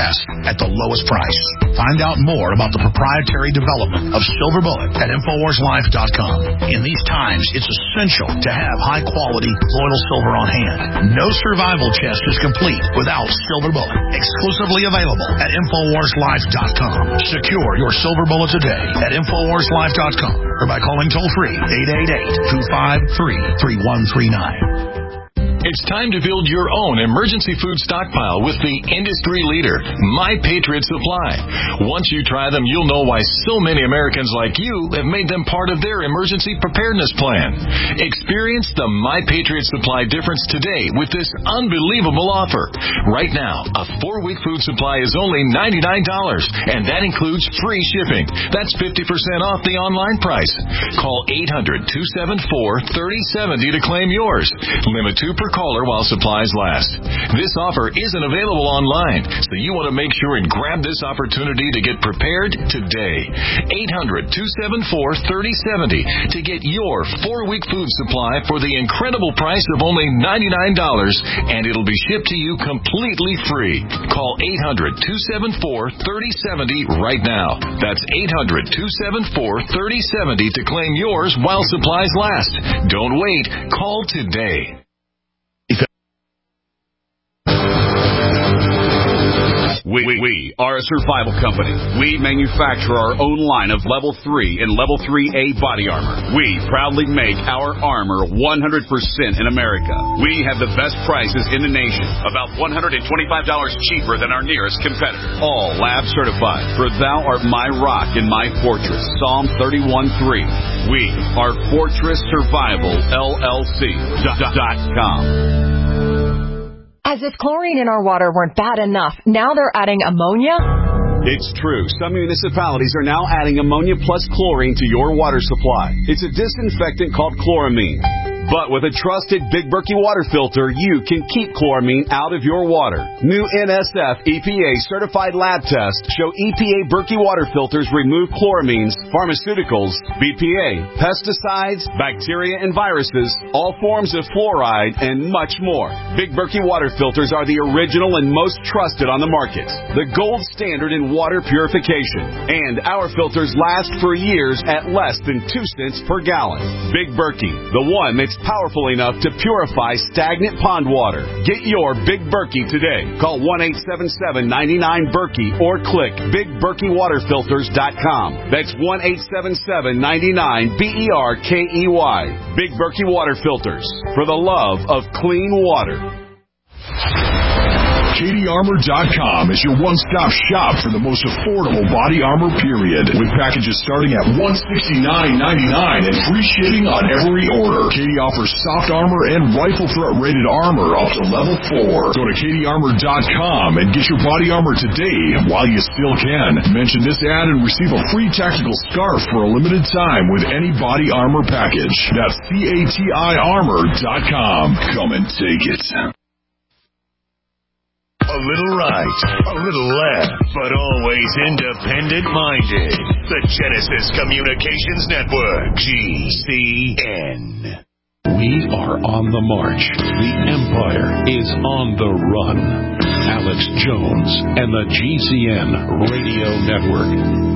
at the lowest price. Find out more about the proprietary development of Silver Bullet at Infowars Life dot com. In these times, it's essential to have high-quality colloidal silver on hand. No survival chest is complete without Silver Bullet. Exclusively available at Infowars Life dot com. Secure your Silver Bullet today at Infowars Life dot com or by calling toll-free eight eight eight, two five three, three one three nine. It's time to build your own emergency food stockpile with the industry leader, My Patriot Supply. Once you try them, you'll know why so many Americans like you have made them part of their emergency preparedness plan. Experience the My Patriot Supply difference today with this unbelievable offer. Right now, a four-week food supply is only ninety-nine dollars, and that includes free shipping. That's fifty percent off the online price. Call eight hundred, two seven four, three oh seven oh to claim yours. Limit two per caller while supplies last. This offer isn't available online, so you want to make sure and grab this opportunity to get prepared today. eight hundred, two seven four, three oh seven oh to get your four-week food supply for the incredible price of only ninety-nine dollars, and it'll be shipped to you completely free. Call eight hundred, two seven four, three oh seven oh right now. That's eight hundred, two seven four, three oh seven oh to claim yours while supplies last. Don't wait. Call today. We, we are a survival company. We manufacture our own line of level three and level three A body armor. We proudly make our armor one hundred percent in America. We have the best prices in the nation, about one hundred twenty-five dollars cheaper than our nearest competitor. All lab certified, for thou art my rock and my fortress. Psalm thirty-one three. We are Fortress Survival L L C dot com. As if chlorine in our water weren't bad enough, now they're adding ammonia? It's true. Some municipalities are now adding ammonia plus chlorine to your water supply. It's a disinfectant called chloramine. But with a trusted Big Berkey water filter, you can keep chloramine out of your water. New N S F E P A certified lab tests show E P A Berkey water filters remove chloramines, pharmaceuticals, B P A, pesticides, bacteria and viruses, all forms of fluoride, and much more. Big Berkey water filters are the original and most trusted on the market. The gold standard in water purification. And our filters last for years at less than two cents per gallon. Big Berkey, the one that's powerful enough to purify stagnant pond water. Get your Big Berkey today. Call one eight seven seven, nine nine, Berkey or click big berkey water filters dot com. That's one eight seven seven, nine nine, B E R K E Y. Big Berkey Water Filters, for the love of clean water. Katie Armor dot com is your one-stop shop for the most affordable body armor, period. With packages starting at one hundred sixty-nine ninety-nine and free shipping on every order. Katie offers soft armor and rifle threat rated armor up to level four. Go to Katie Armor dot com and get your body armor today while you still can. Mention this ad and receive a free tactical scarf for a limited time with any body armor package. That's C A T I Armor dot com. Come and take it. A little right, a little left, but always independent-minded. The Genesis Communications Network, G C N. We are on the march. The Empire is on the run. Alex Jones and the G C N Radio Network.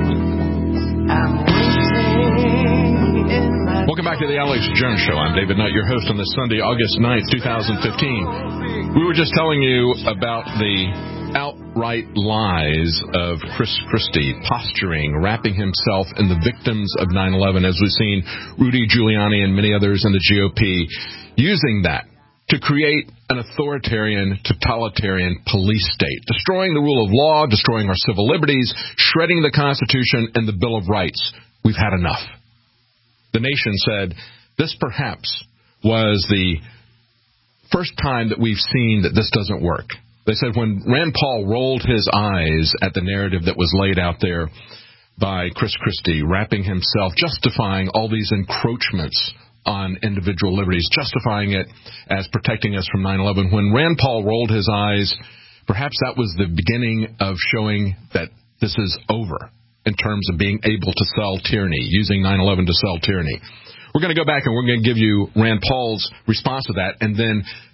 Welcome back to the Alex Jones Show. I'm David Knight, your host on this Sunday, August ninth, twenty fifteen. We were just telling you about the outright lies of Chris Christie, posturing, wrapping himself in the victims of nine eleven, as we've seen Rudy Giuliani and many others in the G O P using that to create an authoritarian, totalitarian police state, destroying the rule of law, destroying our civil liberties, shredding the Constitution and the Bill of Rights. We've had enough. The Nation said this perhaps was the first time that we've seen that this doesn't work. They said when Rand Paul rolled his eyes at the narrative that was laid out there by Chris Christie, wrapping himself, justifying all these encroachments on individual liberties, justifying it as protecting us from nine eleven. When Rand Paul rolled his eyes, perhaps that was the beginning of showing that this is over in terms of being able to sell tyranny, using nine eleven to sell tyranny. We're going to go back and we're going to give you Rand Paul's response to that and then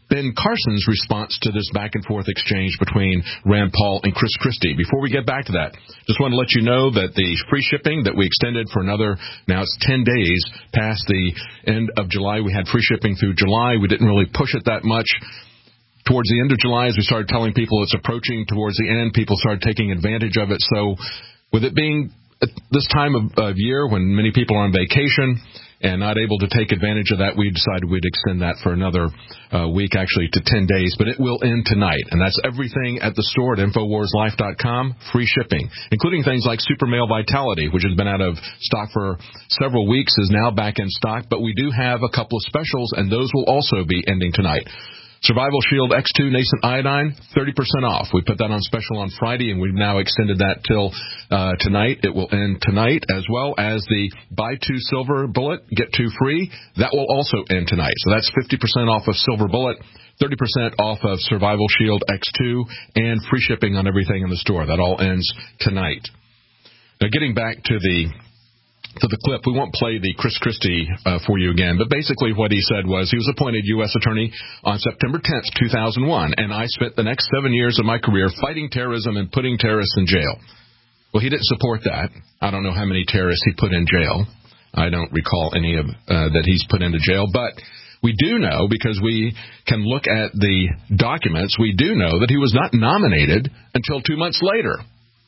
Ben Carson's response to this back-and-forth exchange between Rand Paul and Chris Christie. Before we get back to that, just want to let you know that the free shipping that we extended for another, now it's ten days past the end of July. We had free shipping through July. We didn't really push it that much. Towards the end of July, as we started telling people it's approaching towards the end, people started taking advantage of it. So with it being at this time of, of year when many people are on vacation and not able to take advantage of that, we decided we'd extend that for another uh, week, actually to ten days. But it will end tonight, and that's everything at the store at Infowars Life dot com, free shipping, including things like Super Male Vitality, which has been out of stock for several weeks, is now back in stock. But we do have a couple of specials, and those will also be ending tonight. Survival Shield X two Nascent Iodine, thirty percent off. We put that on special on Friday, and we've now extended that till uh, tonight. It will end tonight, as well as the Buy Two Silver Bullet, Get Two Free. That will also end tonight. So that's fifty percent off of Silver Bullet, thirty percent off of Survival Shield X two, and free shipping on everything in the store. That all ends tonight. Now, getting back to the to the clip, we won't play the Chris Christie uh, for you again, but basically what he said was he was appointed U S Attorney on September tenth, two thousand one, and I spent the next seven years of my career fighting terrorism and putting terrorists in jail. Well, he didn't support that. I don't know how many terrorists he put in jail. I don't recall any of uh, that he's put into jail, but we do know, because we can look at the documents, we do know that he was not nominated until two months later.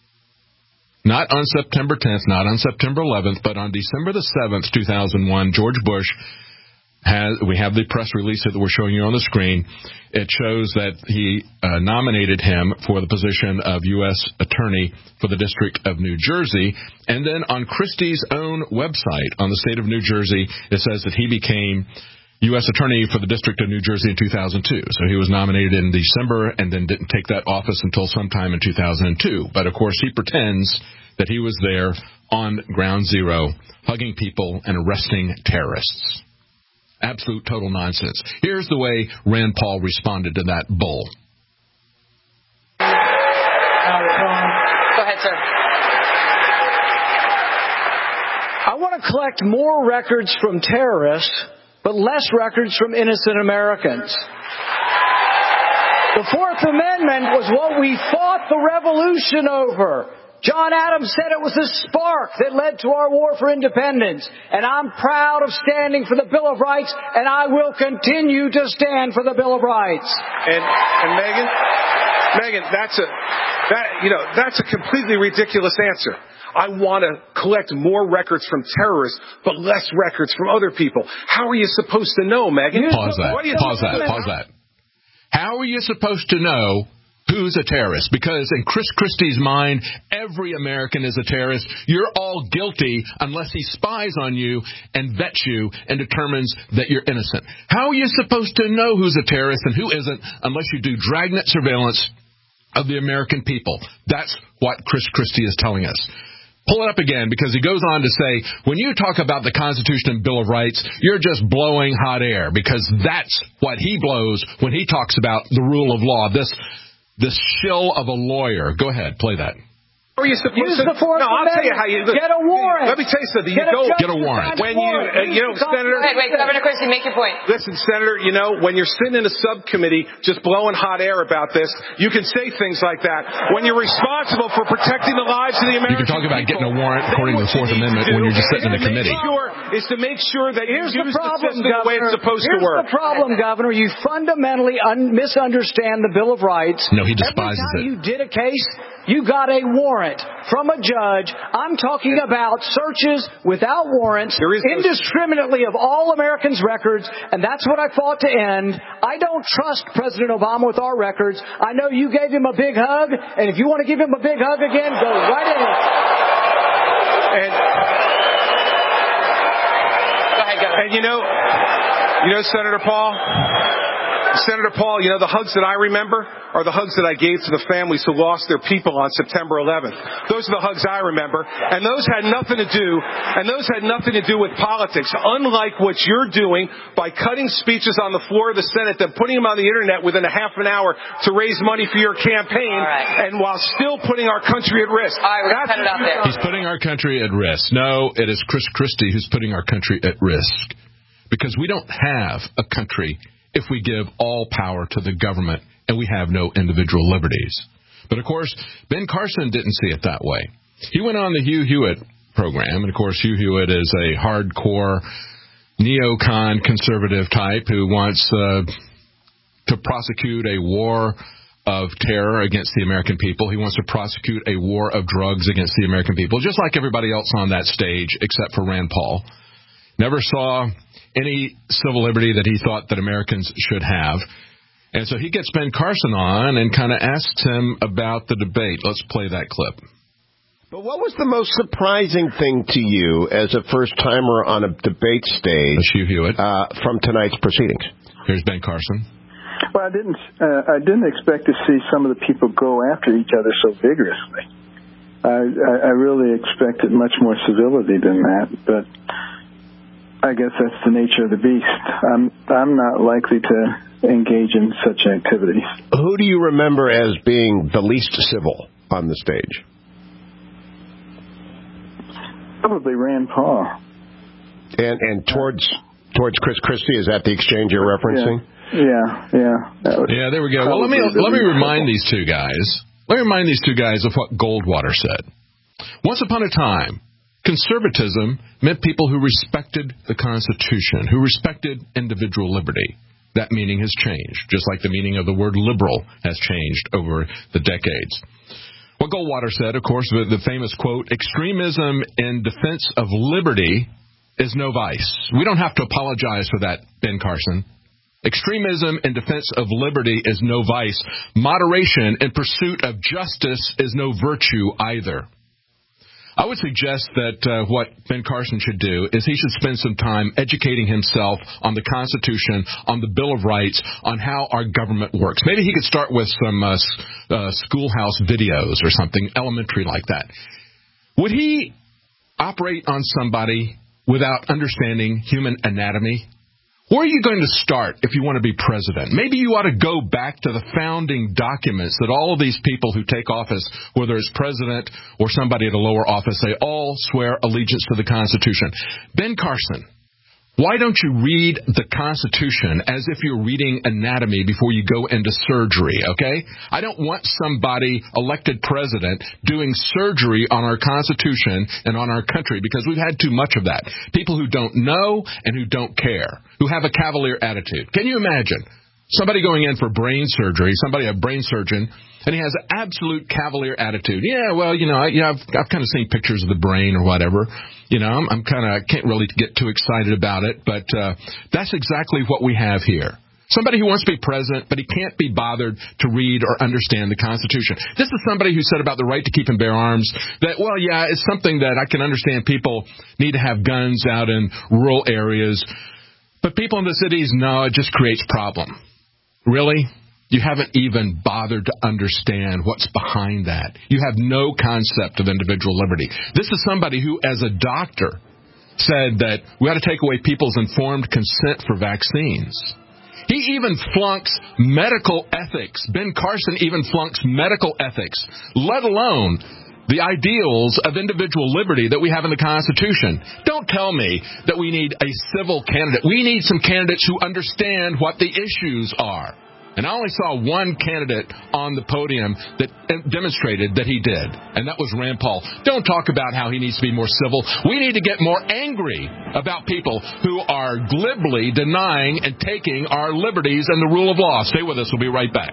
Not on September tenth, not on September eleventh, but on December the seventh, two thousand one, George Bush has, we have the press release that we're showing you on the screen. It shows that he uh, nominated him for the position of U S Attorney for the District of New Jersey. And then on Christie's own website on the state of New Jersey, it says that he became U S Attorney for the District of New Jersey in two thousand two. So he was nominated in December and then didn't take that office until sometime in two thousand two. But, of course, he pretends that he was there on ground zero, hugging people and arresting terrorists. Absolute total nonsense. Here's the way Rand Paul responded to that bull. Go ahead, sir. I want to collect more records from terrorists, but less records from innocent Americans. The Fourth Amendment was what we fought the revolution over. John Adams said it was the spark that led to our war for independence. And I'm proud of standing for the Bill of Rights, and I will continue to stand for the Bill of Rights. And, and Megan, Megan, that's a, that, you know, that's a completely ridiculous answer. I want to collect more records from terrorists, but less records from other people. How are you supposed to know, Megan? Pause that. Pause that. Pause that. How are you supposed to know who's a terrorist? Because in Chris Christie's mind, every American is a terrorist. You're all guilty unless he spies on you and vets you and determines that you're innocent. How are you supposed to know who's a terrorist and who isn't unless you do dragnet surveillance of the American people? That's what Chris Christie is telling us. Pull it up again, because he goes on to say, when you talk about the Constitution and Bill of Rights, you're just blowing hot air, because that's what he blows when he talks about the rule of law, this this shill of a lawyer. Go ahead, play that. How are you supposed Use to? the Fourth no, I'll tell you how you Get a warrant. Let me tell you something. You Get don't a get a warrant. When you, uh, you know, Senator. Wait, wait, Governor Christie, make your point. Listen, Senator. You know, when you're sitting in a subcommittee just blowing hot air about this, you can say things like that. When you're responsible for protecting the lives of the American people, you can talk about people, getting a warrant according to the Fourth Amendment when you're just sitting in a committee. Sure, is to make sure that Here's you use the problem, the system the way it's supposed Here's to work. the problem, Governor. You fundamentally un- misunderstand the Bill of Rights. No, he despises Every time it. you did a case, you got a warrant from a judge. I'm talking about searches without warrants, indiscriminately of all Americans' records, and that's what I fought to end. I don't trust President Obama with our records. I know you gave him a big hug, and if you want to give him a big hug again, go right ahead. And, Go ahead, Governor. and you know, you know, Senator Paul, Senator Paul, you know, the hugs that I remember are the hugs that I gave to the families who lost their people on September eleventh. Those are the hugs I remember. And those had nothing to do, and those had nothing to do with politics. Unlike what you're doing by cutting speeches on the floor of the Senate, then putting them on the internet within a half an hour to raise money for your campaign, right. and while still putting our country at risk. All right, we're going to cut it out there. He's putting our country at risk. No, it is Chris Christie who's putting our country at risk. Because we don't have a country if we give all power to the government and we have no individual liberties. But, of course, Ben Carson didn't see it that way. He went on the Hugh Hewitt program, and, of course, Hugh Hewitt is a hardcore neocon conservative type who wants uh, to prosecute a war of terror against the American people. He wants to prosecute a war of drugs against the American people, just like everybody else on that stage except for Rand Paul. Never saw any civil liberty that he thought that Americans should have. And so he gets Ben Carson on and kind of asks him about the debate. Let's play that clip. But what was the most surprising thing to you as a first-timer on a debate stage Hugh Hewitt. Uh, from tonight's proceedings? Here's Ben Carson. Well, I didn't. Uh, I didn't expect to see some of the people go after each other so vigorously. I, I, I really expected much more civility than that, but I guess that's the nature of the beast. I'm I'm not likely to engage in such activities. Who do you remember as being the least civil on the stage? Probably Rand Paul. And and towards towards Chris Christie, is that the exchange you're referencing? Yeah. Yeah, yeah. Yeah, there we go. Well, let me let me remind these two guys. Let me remind these two guys of what Goldwater said. Once upon a time, conservatism meant people who respected the Constitution, who respected individual liberty. That meaning has changed, just like the meaning of the word liberal has changed over the decades. What Goldwater said, of course, the, the famous quote, "Extremism in defense of liberty is no vice." We don't have to apologize for that, Ben Carson. Extremism in defense of liberty is no vice. Moderation in pursuit of justice is no virtue either. I would suggest that uh, what Ben Carson should do is he should spend some time educating himself on the Constitution, on the Bill of Rights, on how our government works. Maybe he could start with some uh, uh, schoolhouse videos or something elementary like that. Would he operate on somebody without understanding human anatomy? Where are you going to start if you want to be president? Maybe you ought to go back to the founding documents that all of these people who take office, whether it's president or somebody at a lower office, they all swear allegiance to the Constitution. Ben Carson, why don't you read the Constitution as if you're reading anatomy before you go into surgery, okay? I don't want somebody elected president doing surgery on our Constitution and on our country because we've had too much of that. People who don't know and who don't care, who have a cavalier attitude. Can you imagine somebody going in for brain surgery, somebody, a brain surgeon, and he has an absolute cavalier attitude? Yeah, well, you know, I, you know I've, I've kind of seen pictures of the brain or whatever. You know, I'm, I'm kind of can't really get too excited about it, but uh, that's exactly what we have here. Somebody who wants to be president, but he can't be bothered to read or understand the Constitution. This is somebody who said about the right to keep and bear arms that, well, yeah, it's something that I can understand. People need to have guns out in rural areas, but people in the cities, no, it just creates problem. Really? You haven't even bothered to understand what's behind that. You have no concept of individual liberty. This is somebody who, as a doctor, said that we ought to take away people's informed consent for vaccines. He even flunks medical ethics. Ben Carson even flunks medical ethics, let alone the ideals of individual liberty that we have in the Constitution. Don't tell me that we need a civil candidate. We need some candidates who understand what the issues are. And I only saw one candidate on the podium that demonstrated that he did, and that was Rand Paul. Don't talk about how he needs to be more civil. We need to get more angry about people who are glibly denying and taking our liberties and the rule of law. Stay with us. We'll be right back.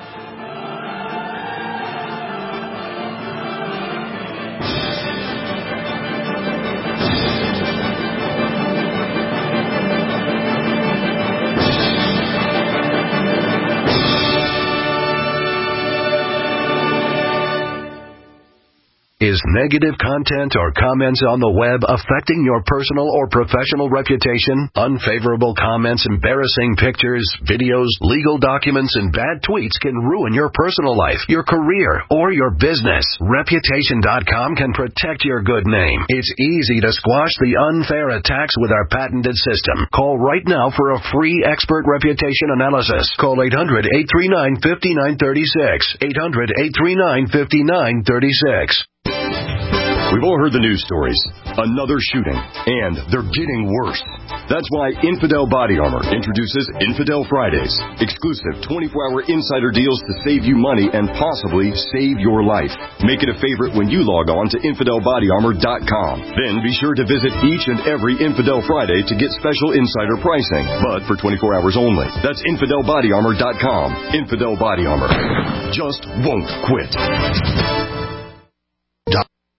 Is negative content or comments on the web affecting your personal or professional reputation? Unfavorable comments, embarrassing pictures, videos, legal documents, and bad tweets can ruin your personal life, your career, or your business. Reputation dot com can protect your good name. It's easy to squash the unfair attacks with our patented system. Call right now for a free expert reputation analysis. Call eight hundred, eight three nine, five nine three six. eight hundred, eight three nine, five nine three six. We've all heard the news stories. Another shooting, and they're getting worse. That's why Infidel Body Armor introduces Infidel Fridays, exclusive twenty-four hour insider deals to save you money and possibly save your life. Make it a favorite when you log on to infidel body armor dot com. Then be sure to visit each and every Infidel Friday to get special insider pricing, but for twenty-four hours only. That's infidel body armor dot com. Infidel Body Armor just won't quit.